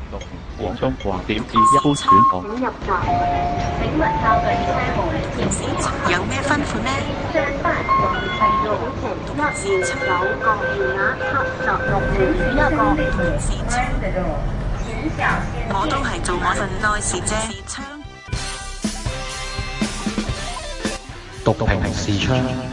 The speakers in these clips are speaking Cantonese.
6點鐘或點至一般選項。 請入閘。請勿靠近車門。 平時有咩吩咐呢？ 上班運程路程109個餘額76請選一個。 同時我都係做我份內事啫。 讀屏視窗。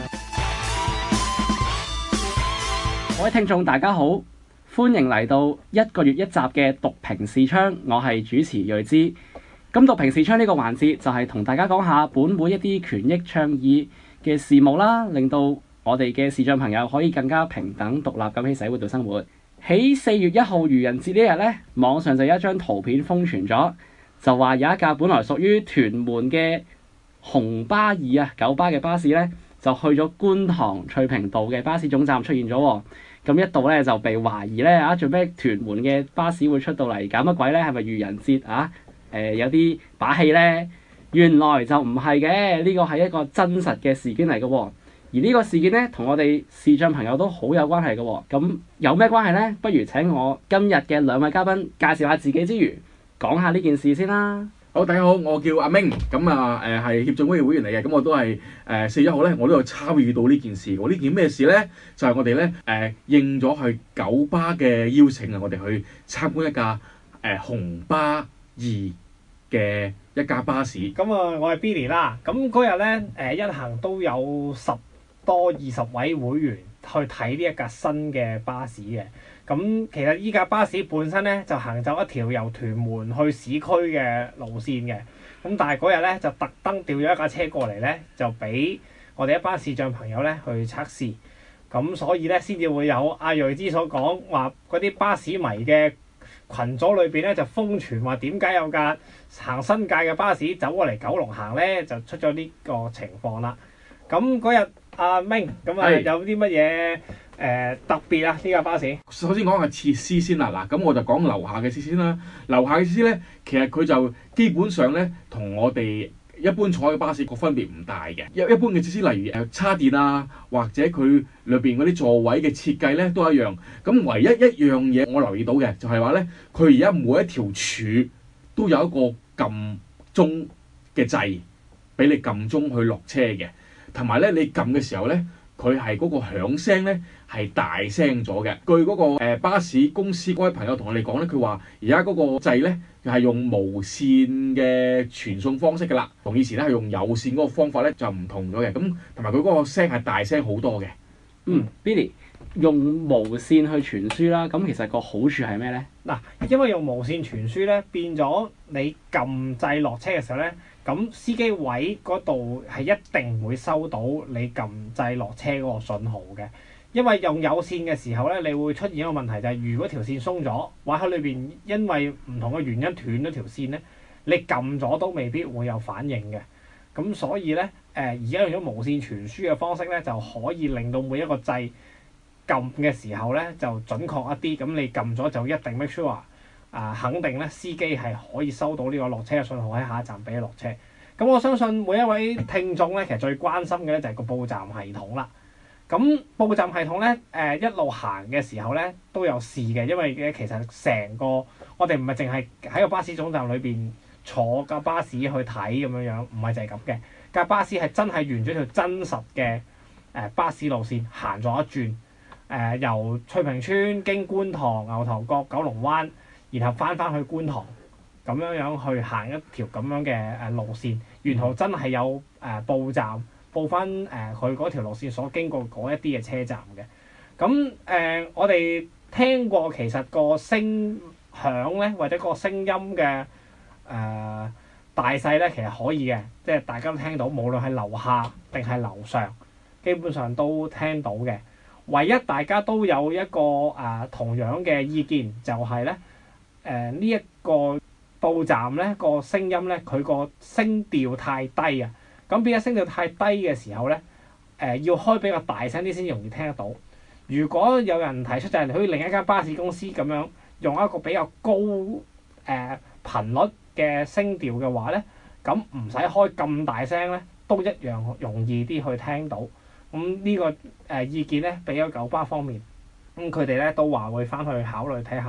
各位聽眾大家好，歡迎嚟到1個月1集嘅讀屏視窗，我係主持睿之。咁讀屏視窗呢個環節就係同大家講下本會一啲權益倡議嘅事務啦，令到我哋嘅視障朋友可以更加平等獨立咁喺社會度生活。喺4月1號愚人節呢日呢，網上就有一張圖片瘋傳咗，就話有一架本來屬於屯門嘅紅巴2九巴嘅巴士呢，就去咗觀塘翠屏道嘅巴士總站出現咗喎。咁一度咧就被懷疑咧做咩屯門嘅巴士會出到嚟搞乜鬼咧？係咪愚人節啊？有啲把戲咧？原來就唔係嘅，呢個係一個真實嘅事件嚟嘅喎。而呢個事件咧，同我哋視障朋友都好有關係嘅喎。咁有咩關係咧？不如請我今日嘅兩位嘉賓介紹下自己之餘，講下呢件事先啦。 好，大家好，我叫阿明，咁係協進會嘅會員嚟嘅，咁我都係4月1號咧，我都有參與到呢件事。呢件咩事咧？就係我哋咧應咗去九巴嘅邀請啊，我哋去參觀一架紅巴2嘅一架巴士。 咁我係 Billy 啦。咁嗰日咧一行都有10多20位會員去睇呢一架新嘅巴士嘅。咁其實依架巴士本身咧就行走一條由屯門去市區嘅路線嘅。咁但係嗰日咧就特登調咗一架車過嚟咧，就俾我哋一班視障朋友咧去測試。咁所以咧先至會有阿睿之所講話嗰啲巴士迷嘅群組裏邊咧就瘋傳話點解有架行新界嘅巴士走過嚟九龍行咧，就出咗呢個情況啦。咁嗰日阿明咁有啲乜嘢特別啊？呢架巴士首先講下設施先啦。嗱，咁我就講樓下嘅設施先啦。樓下嘅設施咧，其實佢就基本上咧同我哋一般坐嘅巴士個分別唔大嘅。一般嘅設施，例如叉電啊，或者佢裏邊嗰啲座位嘅設計咧都一樣。咁唯一一樣嘢我留意到嘅就係話咧，佢而家每一條柱都有一個撳鐘嘅掣，俾你撳鐘去落車嘅。同埋咧，你撳嘅時候咧，佢係嗰個響聲咧係大聲咗嘅。據嗰個巴士公司嗰位朋友同我哋講咧，佢話而家嗰個掣咧係用無線嘅傳送方式㗎啦，同以前咧係用有線嗰個方法咧就唔同咗嘅。咁同埋佢嗰個聲係大聲好多嘅。 Billy 用無線去傳輸啦，咁其實個好處係咩咧？ 嗱，因為用無線傳輸咧，變咗你撳掣落車嘅時候咧，咁司機位嗰度係一定會收到你撳掣落車嗰個信號嘅。因為用有線嘅時候咧，你會出現一個問題，就係如果條線鬆咗，或者喺裏邊因為唔同嘅原因斷咗條線咧，你撳咗都未必會有反應嘅。咁所以咧，而家用咗無線傳輸嘅方式咧，就可以令到每一個掣撳嘅時候咧就準確一啲。咁你撳咗就一定 make sure 肯定咧司機係可以收到呢個落車嘅信號，喺下一站俾你落車。咁我相信每一位聽眾咧，其實最關心嘅咧就係個報站系統啦。咁報站系統咧一路行嘅時候咧都有事嘅，因為其實成個我哋唔係淨係喺個巴士總站裏邊坐架巴士去睇咁樣，唔係就係咁嘅。架巴士係真係沿咗條真實嘅巴士路線行咗一轉，由翠屏村經觀塘、牛頭角、九龍灣，然後翻去觀塘，咁樣去行一條咁樣嘅路線，沿途真係有報站報翻佢嗰條路線所經過嗰一啲嘅車站嘅。咁我哋聽過其實個聲響咧，或者個聲音嘅大細咧，其實可以嘅，即係大家都聽到，無論係樓下定係樓上，基本上都聽到嘅。唯一大家都有一個同樣嘅意見，就係咧呢一個報站咧個聲音咧，佢個聲調太低啊！咁變咗聲調太低嘅時候咧，要開比較大聲啲先容易聽得到。如果有人提出就係好似另一間巴士公司咁樣，用一個比較高頻率嘅聲調嘅話咧，咁唔使開咁大聲咧，都一樣容易啲去聽到。咁呢個意見咧俾咗九巴方面，咁佢哋咧都話會翻去考慮睇下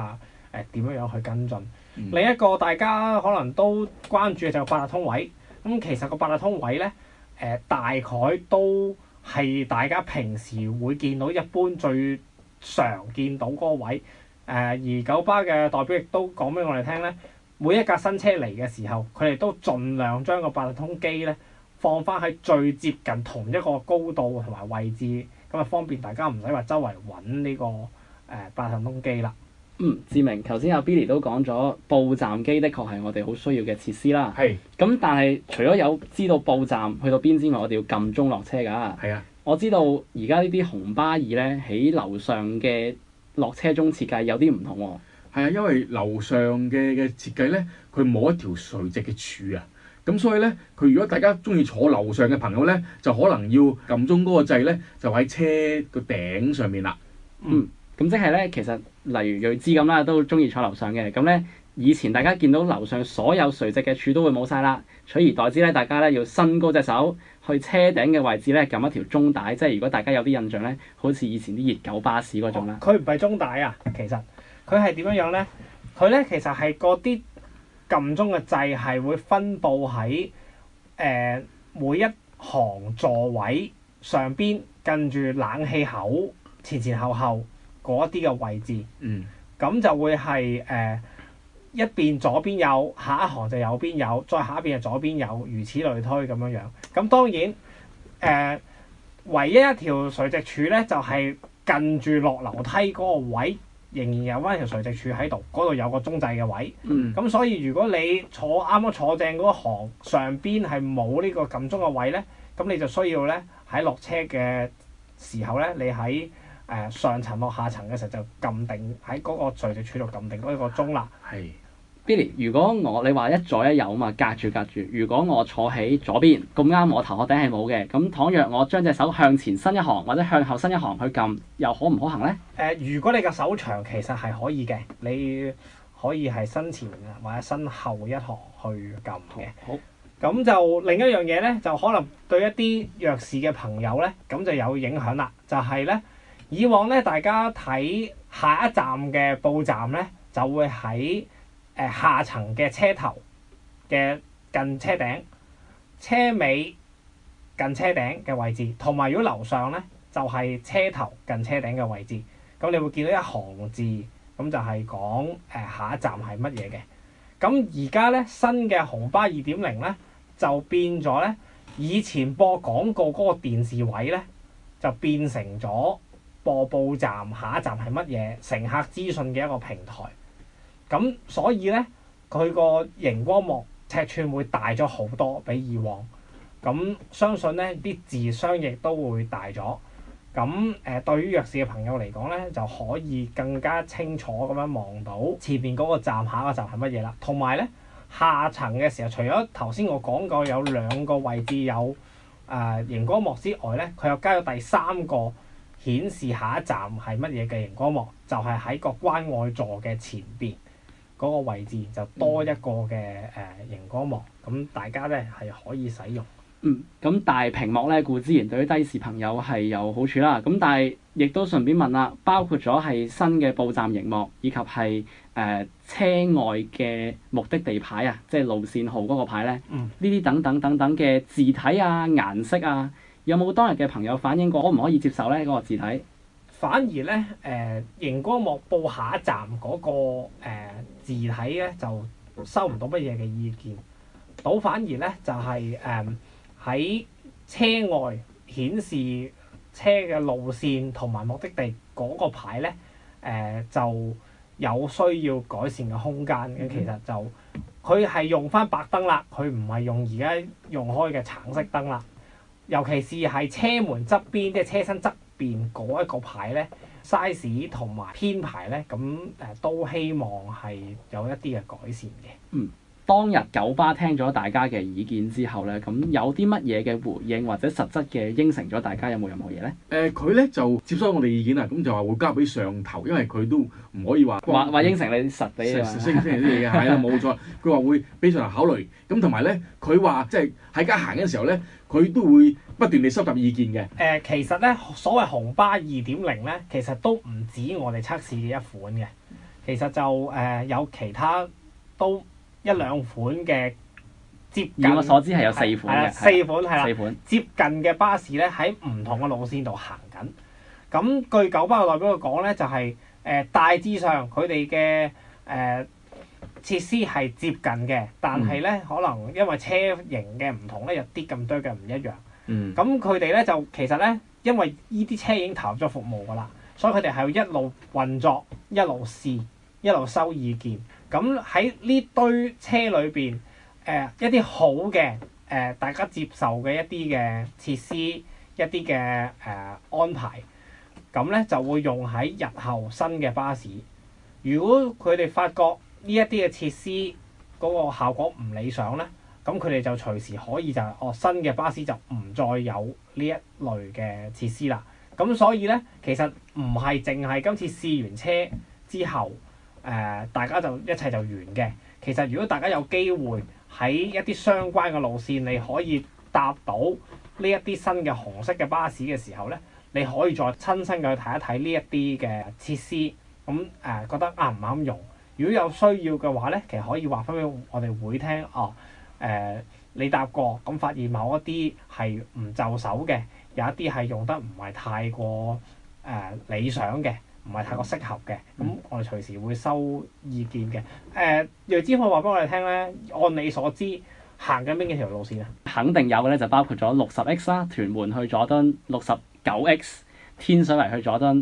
點樣去跟進。另一個大家可能都關注嘅就係八達通位。咁其實個八達通位咧，大概都係大家平時會見到一般最常見到嗰個位。而九巴嘅代表亦都講俾我哋聽咧，每一架新車嚟嘅時候，佢哋都盡量將個八達通機咧放翻喺最接近同一個高度同埋位置，咁啊方便大家唔使話周圍揾呢個八達通機啦。 志明，頭先阿 Billy 都講咗，報站機的確係我哋好需要嘅設施啦。 係。 咁但係除咗有知道報站去到邊之外，我哋要撳鐘落車㗎。 係啊。 我知道而家呢啲紅巴士咧喺樓上嘅落車鐘設計有啲唔同喎。 係啊，因為樓上嘅設計咧，佢冇一條垂直嘅柱啊。咁所以咧，佢如果大家中意坐樓上嘅朋友咧，就可能要撳鐘嗰個掣咧，就喺車個頂上面啦。 咁即係咧，其實例如睿智咁啦，都中意坐樓上嘅。咁咧，以前大家見到樓上所有垂直嘅柱都會冇晒啦，取而代之咧，大家咧要伸高隻手去車頂嘅位置咧，撳一條鐘帶。即係如果大家有啲印象咧，好似以前啲熱狗巴士嗰種啦。 佢唔係鐘帶啊，其實佢係點樣咧？佢咧其實係嗰啲撳鐘嘅掣係會分佈喺每一行座位上邊，近住冷氣口前前後後嗰一啲嘅位置。咁就會係一邊左邊有，下一行就右邊有，再下一邊就左邊有，如此類推咁樣樣。咁當然唯一一條垂直柱咧，就係近住落樓梯嗰個位，仍然有翻一條垂直柱喺度，嗰度有個鐘掣嘅位。咁所以如果你啱啱坐正嗰行上邊係冇呢個撳鐘嘅位咧，咁你就需要咧喺落車嘅時候咧，你喺上層落下層嘅時候就撳定喺嗰個垂直柱度撳定嗰個鐘啦。 係。 Billy，如果你話一左一右啊嘛，隔住，如果我坐喺左邊，咁啱我頭殼頂係冇嘅，咁倘若我將隻手向前伸一行或者向後伸一行去撳，又可唔可行咧？ 如果你個手長，其實係可以嘅，你可以係伸前或者伸後一行去撳嘅。 好。 咁就另一樣嘢咧，就可能對一啲弱視嘅朋友咧，咁就有影響啦。就係咧，以往咧大家睇下一站嘅報站咧，就會喺下層嘅車頭嘅近車頂、車尾近車頂嘅位置，同埋如果樓上咧就係車頭近車頂嘅位置。咁你會見到一行字，咁就係講下一站係乜嘢嘅。咁而家咧新嘅紅巴2.0咧就變咗咧，以前播廣告嗰個電視位咧就變成咗播報站下一站係乜嘢乘客資訊嘅一個平台。咁所以咧，佢個熒光幕尺寸會大咗好多，比以往。咁相信咧啲字相亦都會大咗。咁對於弱視嘅朋友嚟講咧，就可以更加清楚咁樣望到前面嗰個站下一個站係乜嘢啦。同埋咧下層嘅時候，除咗頭先我講過有兩個位置有熒光幕之外咧，佢又加咗第三個顯示下一站係乜嘢嘅熒光幕，就係喺個關愛座嘅前邊。嗰個位置就多一個嘅熒光幕，咁大家咧係可以使用。 咁大屏幕咧，固然對於低視朋友係有好處啦。咁但係亦都順便問啦，包括咗係新嘅報站熒幕，以及係車外嘅目的地牌啊，即係路線號嗰個牌咧，呢啲等等嘅字體啊、顏色啊，有冇當日嘅朋友反映過可唔可以接受咧？嗰個字體？ 反而咧，熒光幕報下一站嗰個字體咧，就收唔到乜嘢嘅意見。倒反而咧就係喺車外顯示車嘅路線同埋目的地嗰個牌咧，就有需要改善嘅空間嘅。其實就佢係用翻白燈啦，佢唔係用而家用開嘅橙色燈啦。尤其是係車門側邊，即係車身側邊嗰一個牌咧 ，size 同埋編排咧，咁都希望係有一啲嘅改善嘅。 當日九巴聽咗大家嘅意見之後咧，咁有啲乜嘢嘅回應或者實質嘅應承咗大家有冇任何嘢咧？ 佢咧就接收我哋意見啦，咁就話會交俾上頭，因為佢都唔可以話應承你實俾啊， 星啲嘢嘅，係啊，冇錯。佢話會俾上頭考慮，咁同埋咧，佢話即係喺街行嘅時候咧，佢都會不斷地收集意見嘅。 其實咧，所謂紅巴2.0咧，其實都唔止我哋測試嘅一款嘅。 其實就有其他都一兩款嘅接近。 以我所知係有4款嘅。 4款係啦。 4款接近嘅巴士咧喺唔同嘅路線度行緊。咁據九巴嘅代表佢講咧，就係、大致上佢哋嘅設施係接近嘅，但係咧可能因為車型嘅唔同咧，有啲咁多嘅唔一樣。咁佢哋咧就其實咧，因為依啲車已經投入咗服務㗎啦，所以佢哋係要一路運作、一路試、一路收意見。咁喺呢堆車裏邊，一啲好嘅大家接受嘅一啲嘅設施、一啲嘅安排，咁咧就會用喺日後新嘅巴士。如果佢哋發覺呢一啲嘅設施嗰個效果唔理想咧，咁佢哋就隨時可以就新嘅巴士就唔再有呢一類嘅設施啦。咁所以咧，其實唔係淨係今次試完車之後，大家就一切就完嘅。其實如果大家有機會喺一啲相關嘅路線，你可以搭到呢一啲新嘅紅色嘅巴士嘅時候咧，你可以再親身嘅去睇一睇呢一啲嘅設施，咁覺得啱唔啱用？如果有需要嘅話咧，其實可以話翻俾我哋會聽，你搭過咁發現某一啲係唔就手嘅，有一啲係用得唔係太過理想嘅，唔係太過適合嘅，咁我哋隨時會收意見嘅。睿之可以話俾我哋聽咧，按你所知行緊邊幾條路線啊？ 肯定有嘅咧，就包括咗60X 啦，屯門去佐敦；69X 天水圍去佐敦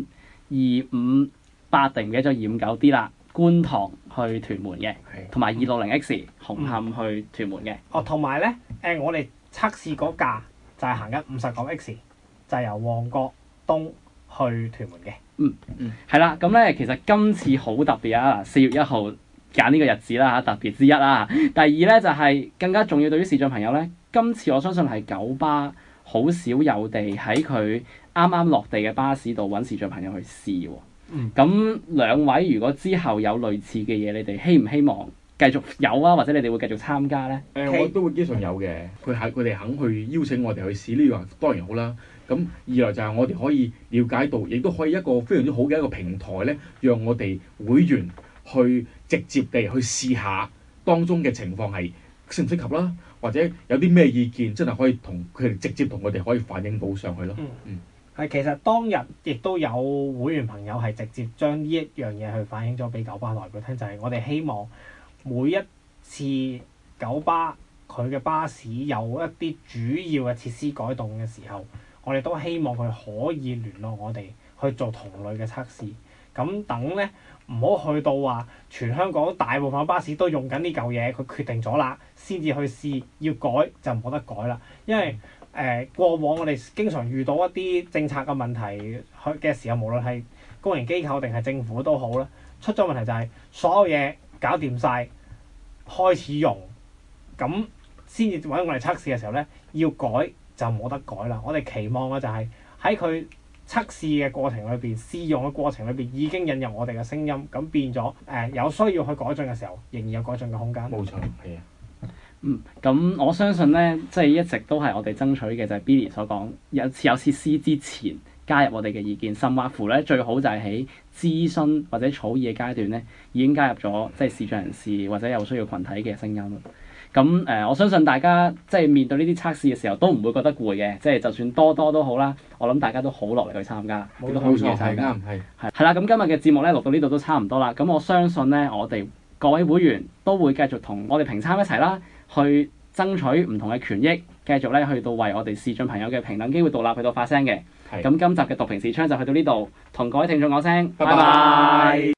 ；258定唔記得咗259D 啦，觀塘去屯門嘅，同埋260X 紅磡去屯門嘅。 同埋咧，我哋測試嗰架就係行緊59X，就係由旺角東去屯門嘅。 係啦，咁咧其實今次好特別啊！4月1號揀呢個日子啦嚇，特別之一啦。第二咧就係更加重要，對於視障朋友咧，今次我相信係九巴好少有地喺佢啱啱落地嘅巴士度揾視障朋友去試喎。咁兩位如果之後有類似嘅嘢，你哋希唔希望繼續有啊？或者你哋會繼續參加咧？ 我都會經常有嘅。佢哋肯去邀請我哋去試呢樣，當然好啦。咁二來就係我哋可以了解到，亦都可以一個非常之好嘅一個平台咧，讓我哋會員去直接地去試下當中嘅情況係適唔適合啦，或者有啲咩意見真係可以同佢哋直接同我哋可以反映到上去咯。 其實當日亦都有會員朋友係直接將呢一樣嘢去反映咗俾九巴代表聽，就係我哋希望每一次九巴佢嘅巴士有一啲主要嘅設施改動嘅時候，我哋都希望佢可以聯絡我哋去做同類嘅測試。咁等咧唔好去到話全香港大部分巴士都用緊呢嚿嘢，佢決定咗啦，先至去試，要改就冇得改啦。因為過往我哋經常遇到一啲政策嘅問題嘅時候，無論係公營機構定係政府都好啦，出咗問題就係所有嘢搞掂晒，開始用，咁先至揾我哋測試嘅時候咧，要改就冇得改啦。我哋期望嘅就係喺佢測試嘅過程裏邊、試用嘅過程裏邊已經引入我哋嘅聲音，咁變咗有需要去改進嘅時候，仍然有改進嘅空間。 冇錯，係啊。 咁我相信咧，即係一直都係我哋爭取嘅，就係 Billy 所講，有設施之前加入我哋嘅意見，甚或乎咧最好就係喺諮詢或者草擬嘅階段咧，已經加入咗即係視障人士或者有需要群體嘅聲音。咁我相信大家即係面對呢啲測試嘅時候，都唔會覺得攰嘅，即係就算多都好啦。我諗大家都好落力去參加，亦都好願意參加。係啦，咁今日嘅節目咧錄到呢度都差唔多啦。咁我相信咧，我哋各位會員都會繼續同我哋評參一齊啦，去爭取唔同嘅權益，繼續咧去到為我哋視障朋友嘅平等機會獨立去到發聲嘅。咁今集嘅讀評視窗就去到呢度，同各位聽眾講聲，拜拜。